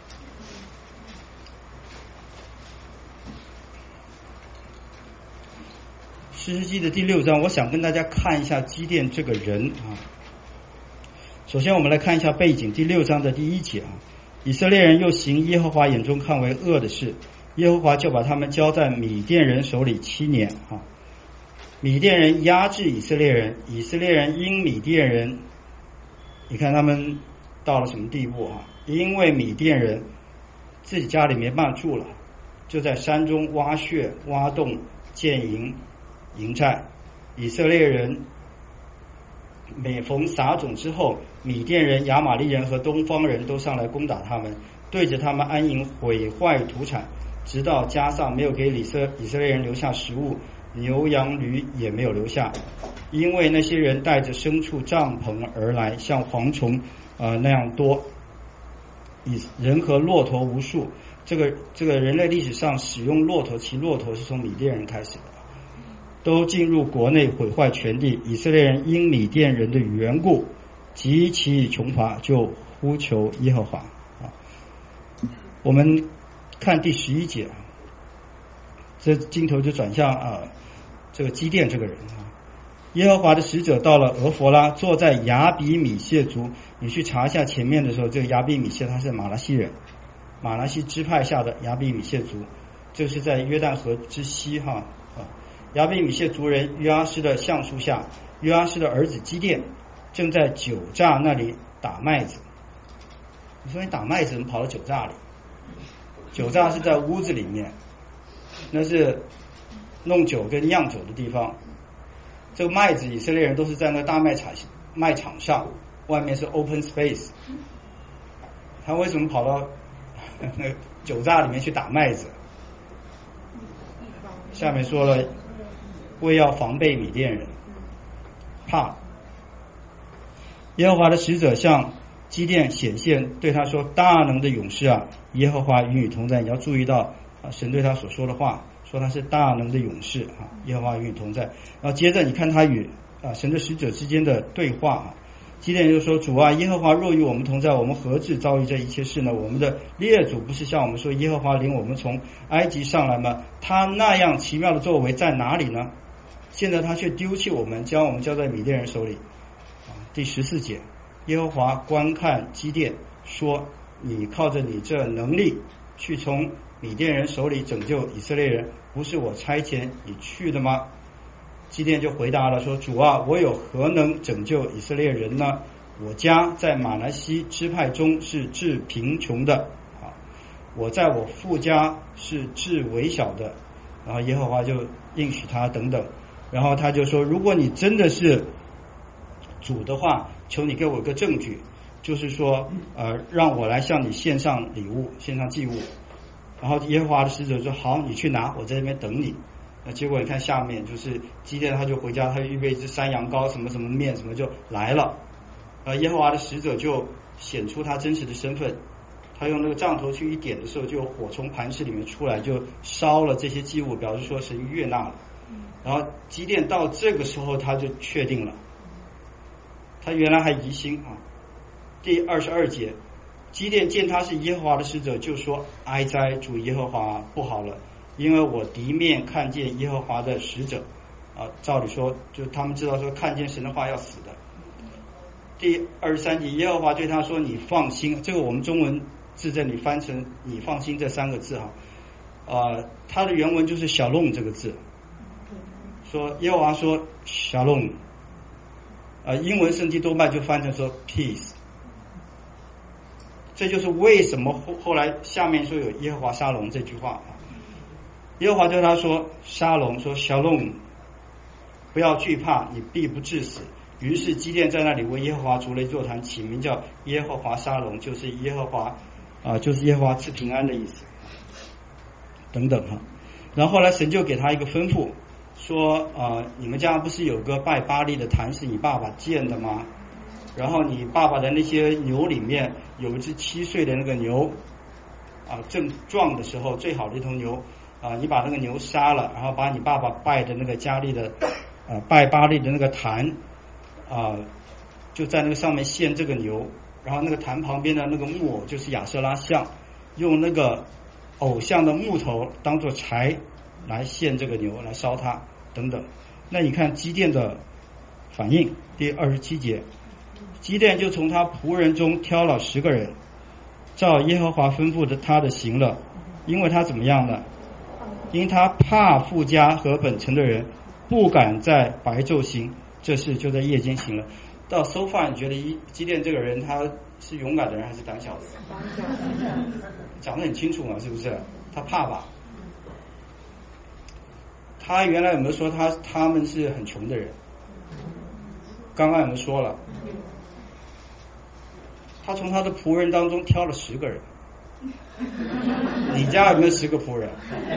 Speaker 1: 士师记的第六章，我想跟大家看一下基甸这个人啊。首先我们来看一下背景，第六章的第一节啊，以色列人又行耶和华眼中看为恶的事，耶和华就把他们交在米甸人手里七年啊。米甸人压制以色列人，以色列人因米甸人，你看他们到了什么地步啊？因为米甸人自己家里没办法住了，就在山中挖穴挖洞建营营寨。以色列人每逢撒种之后，米甸人、亚玛力人和东方人都上来攻打他们，对着他们安营，毁坏土产，直到加上没有给以色以色列人留下食物，牛羊驴也没有留下，因为那些人带着牲畜帐篷而来，像蝗虫呃那样多，以人和骆驼无数。这个这个人类历史上使用骆驼骑骆驼是从米甸人开始的，都进入国内毁坏全地。以色列人因米甸人的缘故极其穷乏，就呼求耶和华。我们看第十一节，这镜头就转向啊，这个基甸这个人啊。耶和华的使者到了俄弗拉，坐在亚比米谢族。你去查一下前面的时候，这个亚比米谢他是马拉西人，马拉西支派下的亚比米谢族，这是在约旦河之西哈啊。亚比米谢族人约阿施的橡树下，约阿施的儿子基甸正在酒榨那里打麦子。你说你打麦子怎么跑到酒榨里？酒榨是在屋子里面，那是弄酒跟酿酒的地方。这个麦子以色列人都是在那大麦场麦场上，外面是 open space， 他为什么跑到那酒榨里面去打麦子？下面说了，为要防备米甸人，怕。 耶和华的使者向基甸显现，对他说：大能的勇士啊，耶和华与你同在。你要注意到啊，神对他所说的话，说他是大能的勇士啊，耶和华与你同在。然后接着你看他与啊神的使者之间的对话啊，基甸就说：主啊，耶和华若与我们同在，我们何至遭遇这一切事呢？我们的列祖不是向我们说，耶和华领我们从埃及上来吗？他那样奇妙的作为在哪里呢？现在他却丢弃我们，将我们交在米甸人手里。啊，第十四节，耶和华观看基甸，说：你靠着你这能力去从米甸人手里拯救以色列人，不是我差遣你去的吗？基甸就回答了说：主啊，我有何能拯救以色列人呢？我家在马拿西支派中是至贫穷的啊，我在我父家是至微小的。然后耶和华就应许他等等，然后他就说：如果你真的是主的话，求你给我一个证据，就是说呃，让我来向你献上礼物，献上祭物。然后耶和华的使者说：好，你去拿，我在这边等你。那结果你看下面，就是基甸他就回家，他就预备一只山羊羔，什么什么面什么就来了。呃，耶和华的使者就显出他真实的身份，他用那个杖头去一点的时候，就有火从磐石里面出来，就烧了这些祭物，表示说神悦纳了。然后基甸到这个时候他就确定了，他原来还疑心啊。第二十二节，基甸见他是耶和华的使者，就说：哀哉，主耶和华，不好了，因为我敌面看见耶和华的使者啊。照理说，就他们知道说看见神的话要死的。第二十三节，耶和华对他说：你放心。这个我们中文字这里翻成你放心这三个字哈，呃，它的原文就是小弄这个字，说耶和华说小弄，呃，英文圣经多半就翻成说 peace。这就是为什么后后来下面说有耶和华沙龙这句话。耶和华对他说：沙龙，说小弄，不要惧怕，你必不致死。于是基甸在那里为耶和华筑了一座坛，起名叫耶和华沙龙，就是耶和华啊、呃，就是耶和华赐平安的意思。等等哈，然后后来神就给他一个吩咐，说啊、呃，你们家不是有个拜巴力的坛是你爸爸建的吗？然后你爸爸的那些牛里面有一只七岁的那个牛啊，正壮的时候最好的一头牛啊，你把那个牛杀了，然后把你爸爸拜的那个加利的啊拜巴力的那个坛啊，就在那个上面献这个牛，然后那个坛旁边的那个木偶就是亚舍拉像，用那个偶像的木头当做柴来献这个牛，来烧它等等。那你看基甸的反应，第二十七节，基甸就从他仆人中挑了十个人，照耶和华吩咐的他的行了。因为他怎么样呢？因他怕富家和本城的人，不敢在白昼行，这事就在夜间行了。到 so far 你觉得基甸这个人他是勇敢的人还是胆小的人？讲得很清楚嘛，是不是？他怕吧？他原来有没有说他他们是很穷的人？刚刚有没有说了？他从他的仆人当中挑了十个人。你家有没有十个仆人？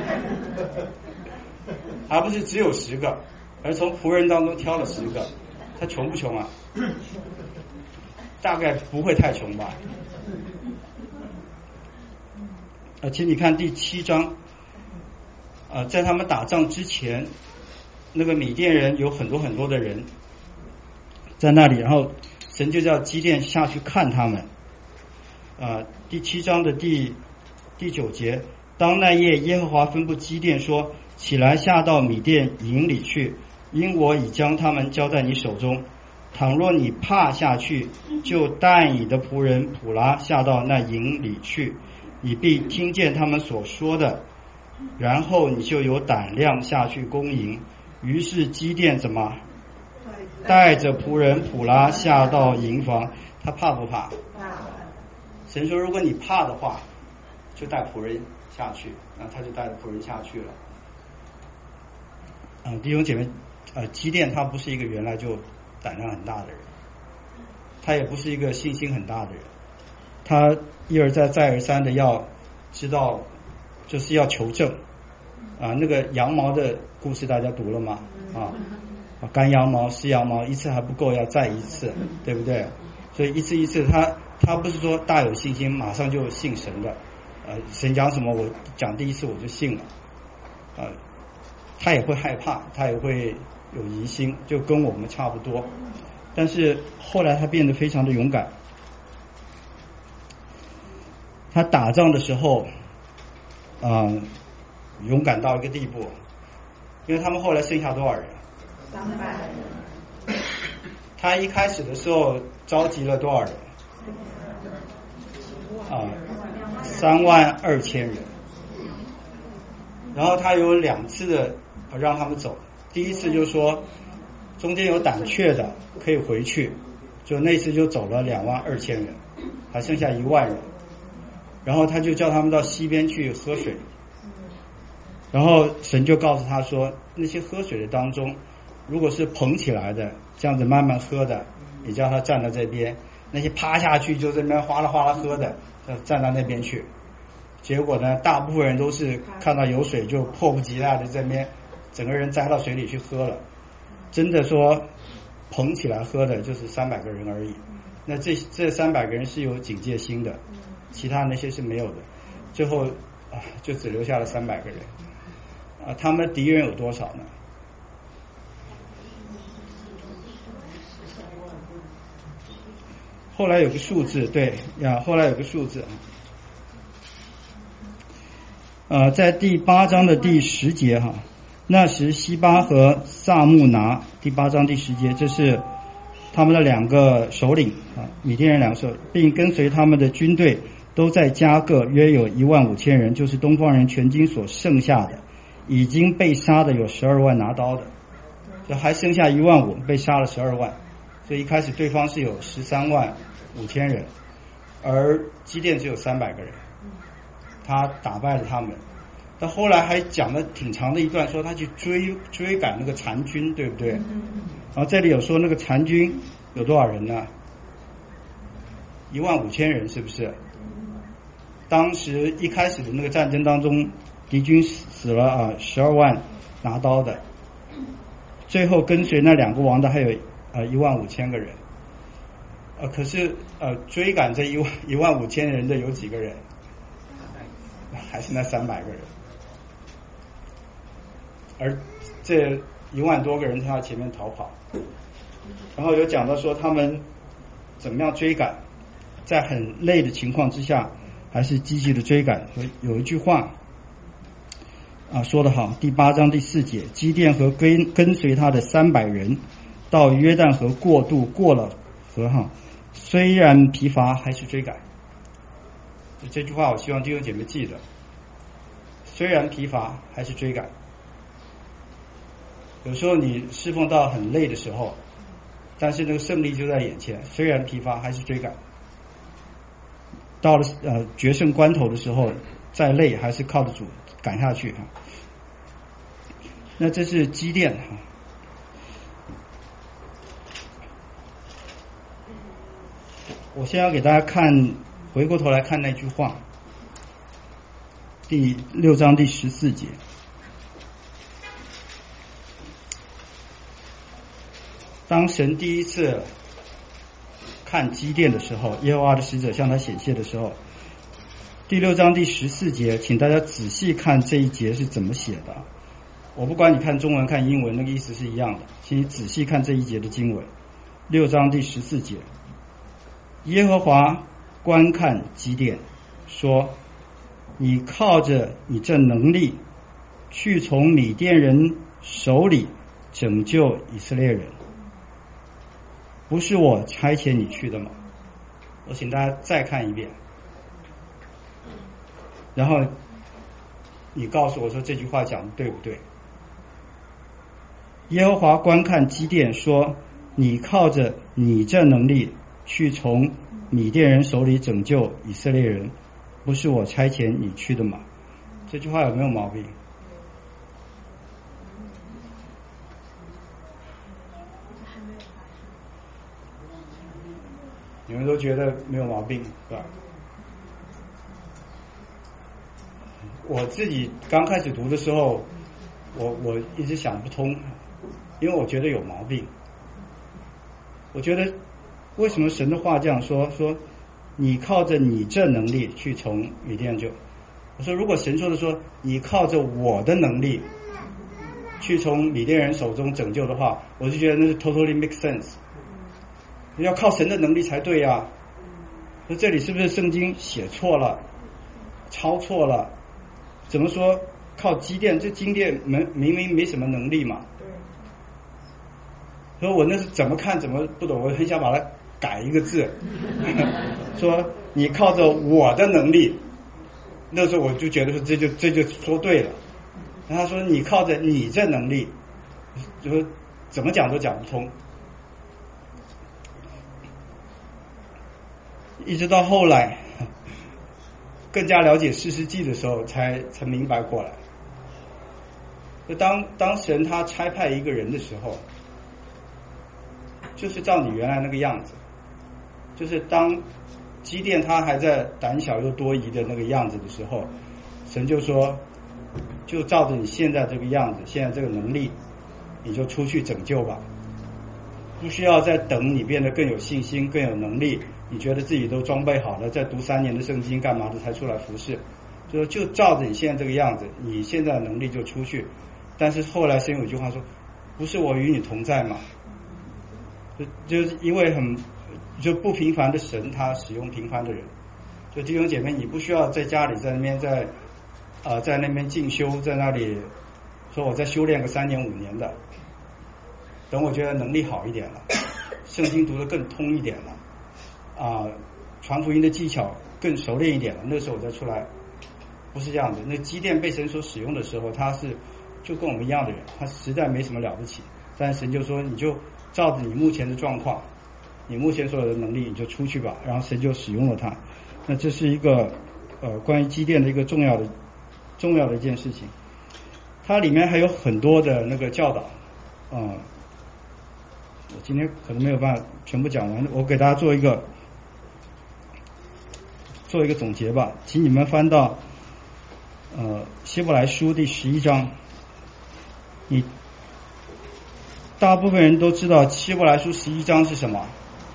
Speaker 1: 还不是只有十个，而从仆人当中挑了十个。他穷不穷啊？大概不会太穷吧。而且你看第七章，呃，在他们打仗之前，那个米甸人有很多很多的人在那里，然后神就叫基甸下去看他们。呃，第七章的第第九节，当那夜耶和华吩咐基甸说：起来下到米甸营里去，因我已将他们交在你手中。倘若你怕下去，就带你的仆人普拉下到那营里去，你必听见他们所说的，然后你就有胆量下去攻营。于是基甸怎么带着仆人普拉下到营房？他怕不怕？神说如果你怕的话，就带仆人下去，那他就带着仆人下去了。啊、嗯，弟兄姐妹，呃，基甸他不是一个原来就胆量很大的人，他也不是一个信心很大的人，他一而再再而三的要知道，就是要求证啊。那个羊毛的故事大家读了吗？啊， 赶羊毛失羊毛，一次还不够，要再一次，对不对？所以一次一次他他不是说大有信心马上就信神的，呃神讲什么我讲第一次我就信了，呃他也会害怕，他也会有疑心，就跟我们差不多。但是后来他变得非常的勇敢，他打仗的时候啊、呃、勇敢到一个地步，因为他们后来剩下多少人？
Speaker 2: 三百人。
Speaker 1: 他一开始的时候召集了多少人？啊，三万二千人。然后他有两次的让他们走，第一次就说中间有胆怯的可以回去，就那次就走了两万二千人，还剩下一万人。然后他就叫他们到溪边去喝水，然后神就告诉他说，那些喝水的当中，如果是捧起来的这样子慢慢喝的，你叫他站在这边，那些趴下去就这边哗啦哗啦喝的站到那边去。结果呢，大部分人都是看到有水就迫不及待的这边整个人栽到水里去喝了。真的说捧起来喝的就是三百个人而已。那这这三百个人是有警戒心的，其他那些是没有的。最后啊，就只留下了三百个人。啊，他们的敌人有多少呢？后来有个数字，对呀，后来有个数字。呃，在第八章的第十节哈，那时西巴和萨木拿，第八章第十节，这是他们的两个首领啊，米甸人两个首领，并跟随他们的军队都在加各，约有一万五千人，就是东方人全军所剩下的，已经被杀的有十二万拿刀的，就还剩下一万五，被杀了十二万，所以一开始对方是有十三万五千人，而基甸只有三百个人。他打败了他们，但后来还讲了挺长的一段，说他去追追赶那个残军，对不对？然后这里有说那个残军有多少人呢？一万五千人，是不是？当时一开始的那个战争当中，敌军死了啊十二万拿刀的，最后跟随那两个王的还有啊一万五千个人，呃，可是呃追赶这一万一万五千人的有几个人？还是那三百个人，而这一万多个人在他前面逃跑。然后有讲到说他们怎么样追赶，在很累的情况之下还是积极的追赶。有一句话啊说得好，第八章第四节，基甸和跟跟随他的三百人到约旦河过渡，过了河哈，虽然疲乏还是追赶。这句话我希望弟兄姐妹记得，虽然疲乏还是追赶。有时候你侍奉到很累的时候，但是那个胜利就在眼前，虽然疲乏还是追赶。到了呃决胜关头的时候，再累还是靠得住，赶下去哈。那这是基甸哈。我先要给大家看，回过头来看那句话，第六章第十四节。当神第一次看基甸的时候，耶和华的使者向他显现的时候，第六章第十四节，请大家仔细看这一节是怎么写的。我不管你看中文看英文，那个意思是一样的，请你仔细看这一节的经文。六章第十四节，耶和华观看基甸，说：你靠着你这能力，去从米甸人手里拯救以色列人，不是我差遣你去的吗？我请大家再看一遍，然后你告诉我说这句话讲的对不对？耶和华观看基甸说：你靠着你这能力去从米甸人手里拯救以色列人，不是我差遣你去的吗？这句话有没有毛病？你们都觉得没有毛病是吧？我自己刚开始读的时候，我我一直想不通， 因为我觉得有毛病。我觉得为什么神的话这样说？说你靠着你这能力去从米甸救。我说如果神说的说你靠着我的能力去从米甸人手中拯救的话，我就觉得那是 totally make sense。要靠神的能力才对呀、啊。那这里是不是圣经写错了、抄错了？怎么说靠基甸？这基甸明明明没什么能力嘛。所以我那是怎么看怎么不懂，我很想把它改一个字，说你靠着我的能力，那时候我就觉得说这就这就说对了。然后他说你靠着你这能力，就说怎么讲都讲不通。一直到后来更加了解士师记的时候才才明白过来。就当当神他差派一个人的时候，就是照你原来那个样子，就是当基甸他还在胆小又多疑的那个样子的时候，神就说就照着你现在这个样子，现在这个能力，你就出去拯救吧，不需要再等你变得更有信心更有能力，你觉得自己都装备好了，再读三年的圣经干嘛的才出来服侍，就就照着你现在这个样子，你现在的能力就出去。但是后来神有一句话说，不是我与你同在吗？就就是因为很就不平凡的神他使用平凡的人，就弟兄姐妹，你不需要在家里在那边在呃在那边进修，在那里说我再修炼个三年五年的，等我觉得能力好一点了，圣经读得更通一点了啊、呃，传福音的技巧更熟练一点了，那时候我再出来。不是这样的，那基甸被神所使用的时候，他是就跟我们一样的人，他实在没什么了不起，但神就说你就照着你目前的状况，你目前所有的能力你就出去吧，然后神就使用了他。那这是一个呃关于基甸的一个重要的重要的一件事情，它里面还有很多的那个教导啊、呃，我今天可能没有办法全部讲完，我给大家做一个做一个总结吧，请你们翻到呃希伯来书第十一章。你大部分人都知道希伯来书十一章是什么，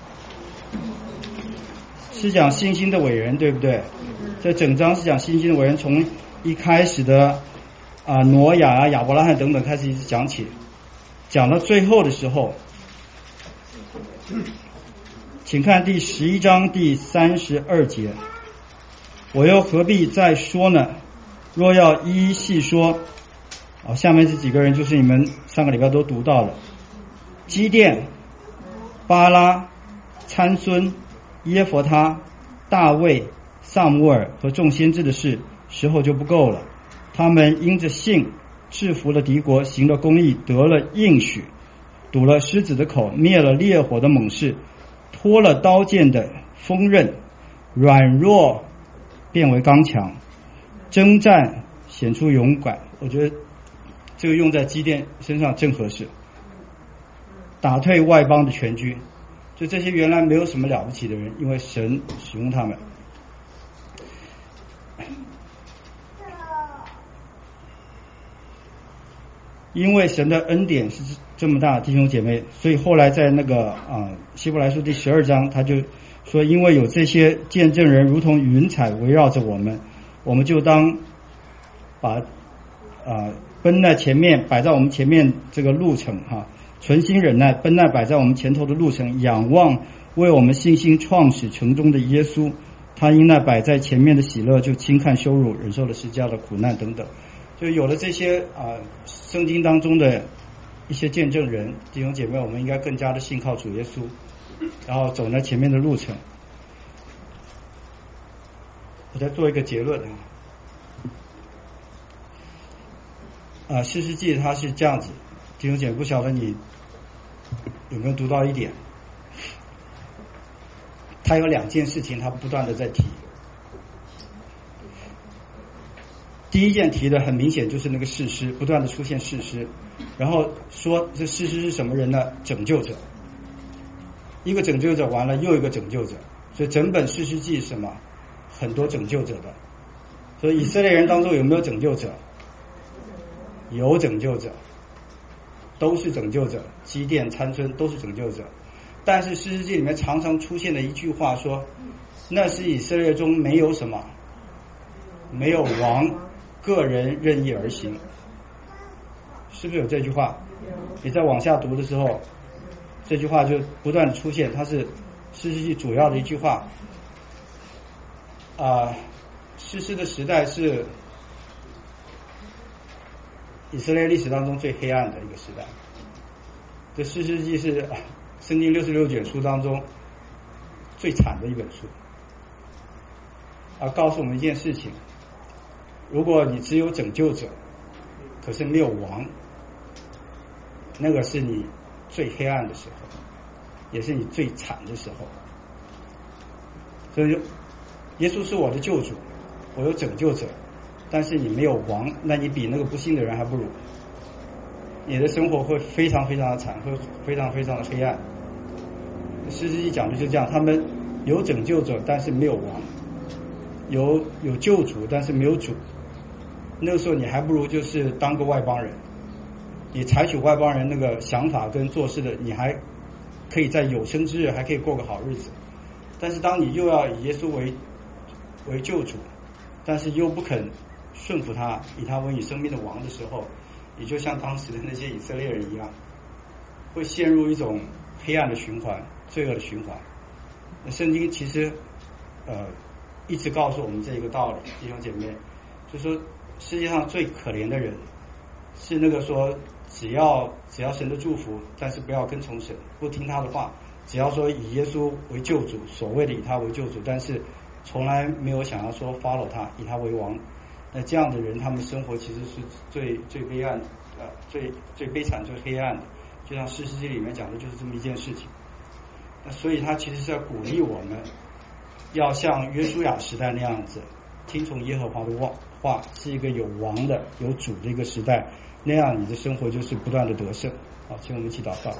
Speaker 1: 是讲信心的伟人，对不对？这整章是讲信心的伟人，从一开始的啊挪亚啊亚伯拉罕等等开始一直讲起，讲到最后的时候，请看第十一章第三十二节，我又何必再说呢？若要一一细说，啊，下面这几个人就是你们上个礼拜都读到的，基甸、巴拉、参孙、耶弗他、大卫、撒母耳和众先知的事，时候就不够了。他们因着信制服了敌国，行了公义，得了应许，堵了狮子的口，灭了烈火的猛士，脱了刀剑的锋刃，软弱变为刚强，征战显出勇敢。我觉得这个用在基甸身上正合适，打退外邦的全军。就这些原来没有什么了不起的人，因为神使用他们。因为神的恩典是这么大，弟兄姐妹，所以后来在那个啊希伯来书第十二章，他就说，因为有这些见证人如同云彩围绕着我们，我们就当把啊奔在前面，摆在我们前面这个路程哈、啊，存心忍耐，奔那摆在我们前头的路程，仰望为我们信心创始成终的耶稣，他因那摆在前面的喜乐，就轻看羞辱，忍受了十架的苦难等等。就有了这些啊，圣经当中的一些见证人，弟兄姐妹，我们应该更加的信靠主耶稣，然后走在前面的路程。我再做一个结论啊，啊，士师记它是这样子，弟兄姐妹，不晓得你有没有读到一点，它有两件事情，它不断的在提。第一件提的很明显就是那个士师，不断的出现士师，然后说这士师是什么人呢？拯救者，一个拯救者完了又一个拯救者，所以整本士师记是什么？很多拯救者的。所以以色列人当中有没有拯救者？有拯救者。 都是拯救者，基甸、参孙都是拯救者。但是士师记里面常常出现的一句话说，那是以色列中没有什么，没有王，个人任意而行，是不是有这句话？你在往下读的时候，这句话就不断的出现，它是士师记主要的一句话。啊、呃，士师的时代是以色列历史当中最黑暗的一个时代。这士师记是圣经六十六卷书当中最惨的一本书，啊，告诉我们一件事情：如果你只有拯救者，可是没有王，那个是你最黑暗的时候，也是你最惨的时候。所以，耶稣是我的救主，我有拯救者，但是你没有王，那你比那个不信的人还不如。你的生活会非常非常的惨，会非常非常的黑暗。士师记讲的就这样，他们有拯救者，但是没有王；有有救主，但是没有主。那个时候你还不如就是当个外邦人，你采取外邦人那个想法跟做事的，你还可以在有生之日还可以过个好日子。但是当你又要以耶稣为为救主，但是又不肯顺服他，以他为你生命的王的时候，你就像当时的那些以色列人一样，会陷入一种黑暗的循环，罪恶的循环。圣经其实呃一直告诉我们这一个道理，弟兄姐妹，就是说世界上最可怜的人是那个说只要只要神的祝福，但是不要跟从神，不听他的话，只要说以耶稣为救主，所谓的以他为救主，但是从来没有想要说 follow 他，以他为王。那这样的人，他们生活其实是最最悲暗的，呃，最最悲惨、最黑暗的。就像士师记里面讲的，就是这么一件事情。那所以他其实是要鼓励我们，要像约书亚时代那样子，听从耶和华的话，是一个有王的、有主的一个时代。那样你的生活就是不断的得胜。好，请我们一起祷告。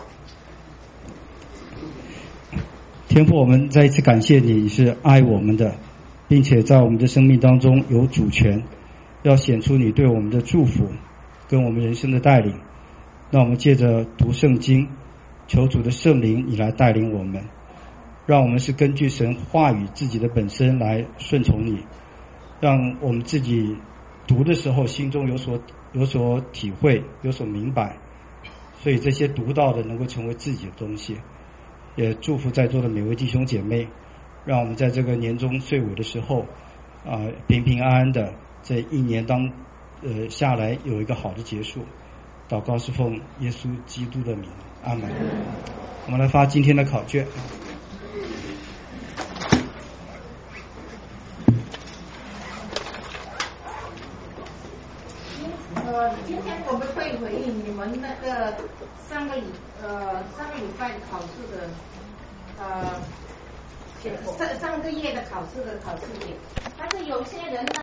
Speaker 1: 天父，我们再一次感谢你，你是爱我们的，并且在我们的生命当中有主权，要显出你对我们的祝福跟我们人生的带领。那我们借着读圣经，求主的圣灵你来带领我们，让我们是根据神话语自己的本身来顺从你，让我们自己读的时候心中有所有所体会，有所明白，所以这些读到的能够成为自己的东西。也祝福在座的每位弟兄姐妹，让我们在这个年终岁尾的时候啊、呃，平平安安的这一年当呃下来有一个好的结束。祷告是奉耶稣基督的名，阿门。我们来发今天的考卷。
Speaker 2: 呃，今天我们会回应你们那个上个礼呃上个礼拜考试的呃上上个月的考试的考试点，但是有些人呢。